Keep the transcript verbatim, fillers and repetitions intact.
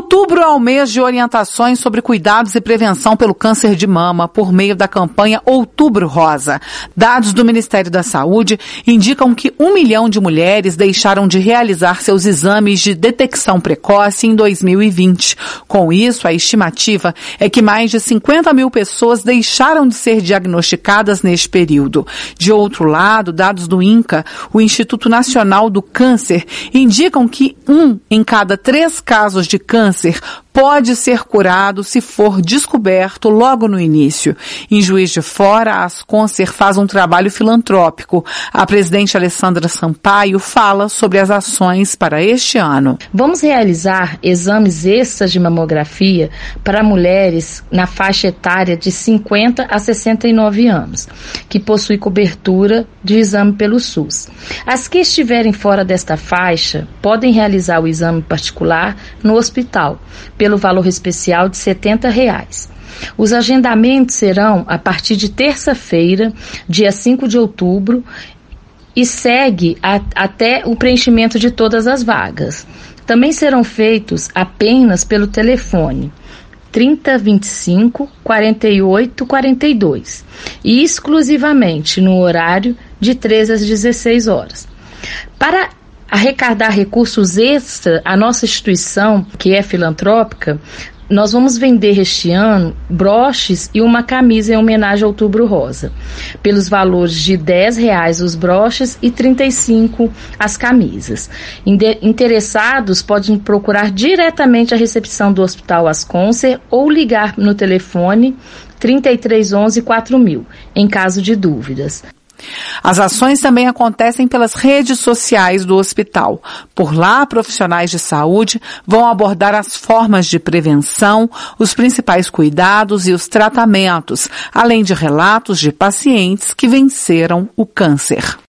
Outubro é o mês de orientações sobre cuidados e prevenção pelo câncer de mama por meio da campanha Outubro Rosa. Dados do Ministério da Saúde indicam que um milhão de mulheres deixaram de realizar seus exames de detecção precoce em dois mil e vinte. Com isso, a estimativa é que mais de cinquenta mil pessoas deixaram de ser diagnosticadas neste período. De outro lado, dados do INCA, o Instituto Nacional do Câncer, indicam que um em cada três casos de câncer pode ser curado se for descoberto logo no início. Em Juiz de Fora, a Asconcer faz um trabalho filantrópico. A presidente Alessandra Sampaio fala sobre as ações para este ano. Vamos realizar exames extras de mamografia para mulheres na faixa etária de cinquenta a sessenta e nove anos, que possui cobertura de exame pelo SUS. As que estiverem fora desta faixa podem realizar o exame particular no hospital, pelo valor especial de setenta reais. Os agendamentos serão a partir de terça-feira, dia cinco de outubro, e segue a, até o preenchimento de todas as vagas. Também serão feitos apenas pelo telefone trinta, vinte e cinco, quarenta e oito, quarenta e dois e exclusivamente no horário de treze às dezesseis horas. Para arrecadar recursos extra, a nossa instituição, que é filantrópica, nós vamos vender este ano broches e uma camisa em homenagem ao Outubro Rosa, pelos valores de dez reais os broches e trinta e cinco as camisas. Interessados podem procurar diretamente a recepção do Hospital Asconcer ou ligar no telefone trinta e três onze, quatro mil, em caso de dúvidas. As ações também acontecem pelas redes sociais do hospital. Por lá, profissionais de saúde vão abordar as formas de prevenção, os principais cuidados e os tratamentos, além de relatos de pacientes que venceram o câncer.